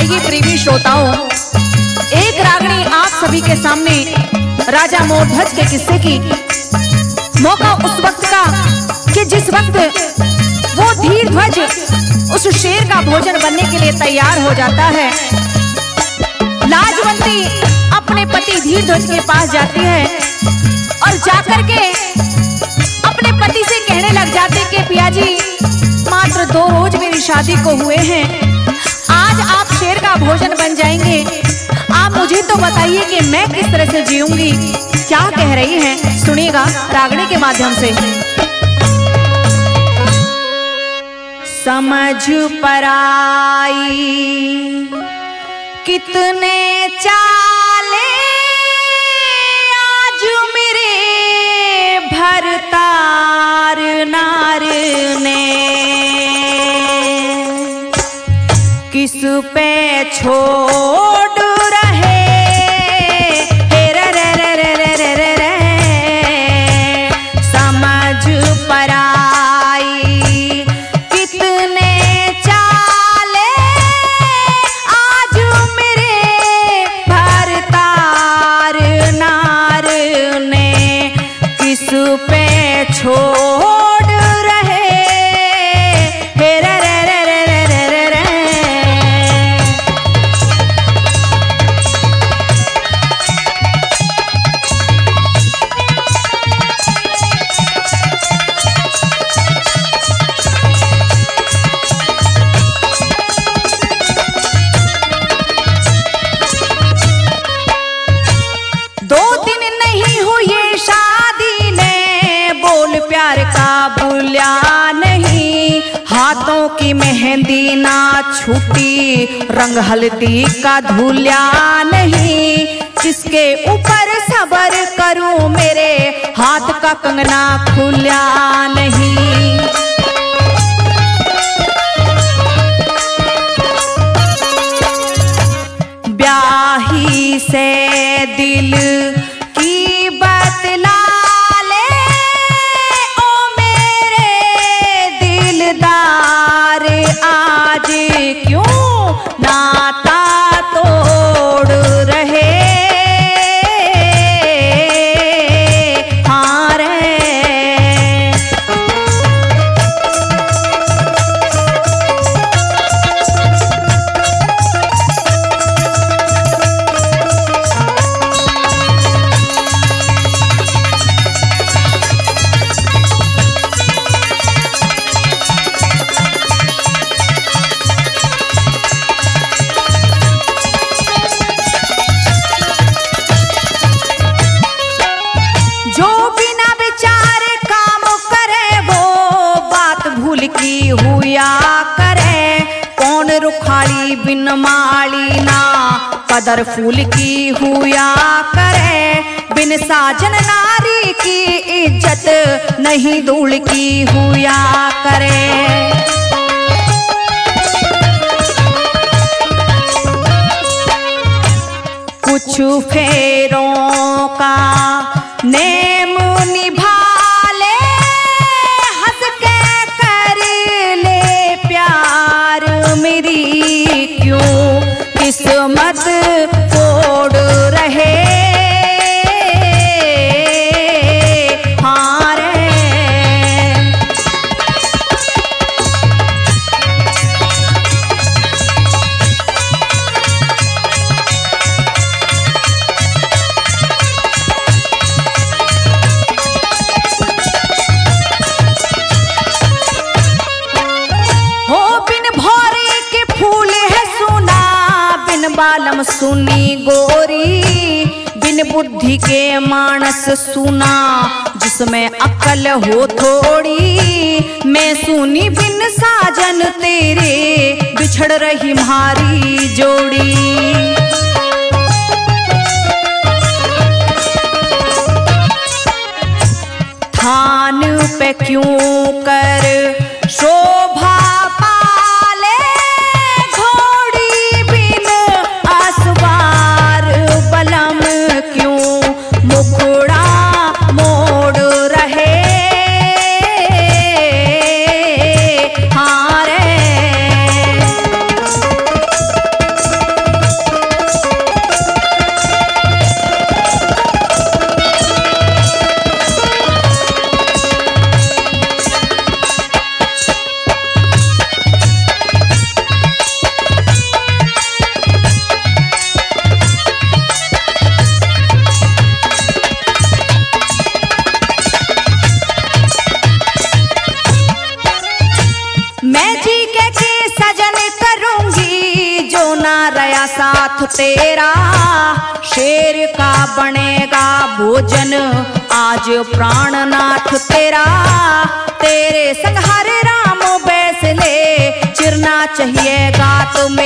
आइए प्रेमी श्रोताओं, एक रागनी आप सभी के सामने राजा मोरध्वज के किस्से की। मौका उस वक्त का कि जिस वक्त वो धीरध्वज उस शेर का भोजन बनने के लिए तैयार हो जाता है। लाजवंती अपने पति धीरध्वज के पास जाती है और जाकर के अपने पति से कहने लग जाते कि पिया जी, मात्र 2 रोज मेरी शादी को हुए हैं, आज आप शेर का भोजन बन जाएंगे। आप मुझे तो बताइए कि मैं किस तरह से जीऊंगी। क्या कह रही हैं, सुनिएगा रागनी के माध्यम से। समझ पर आई कितने चाले आज मेरे भरतार नार ने, किस पे छोड़ रहे रे, समझ पर आई कितने चाले आज मेरे भरतार नार ने, किस पे छोड़ रहे नहीं, हाथों की मेहंदी ना छूटी, रंग हल्दी का धुल्या नहीं, किसके ऊपर सबर करूं मेरे हाथ का कंगना खुल्या नहीं। ब्याही से दिल की बतला आज क्यों नाता तोड़ रहे हाँ रे। की हुआ करे कौन रुखाली बिन माली ना, कदर फूल की हुआ करे बिन साजन नारी की इज्जत नहीं धूल की हुआ करे। कुछ फेरों का नेम निभा क्यों किस्मत तोड़ रहे हाँ रे। बालम सुनी गोरी बिन बुद्धि के मानस सुना, जिसमें अकल हो थोड़ी मैं सुनी बिन साजन तेरे बिछड़ रही हमारी जोड़ी। थान पे क्यों कर शोभा हाँ रे। तेरा, शेर का बनेगा भोजन आज प्राणनाथ तेरा। तेरे संग हरे राम बैसले, चिरना चाहिएगा तुम्हें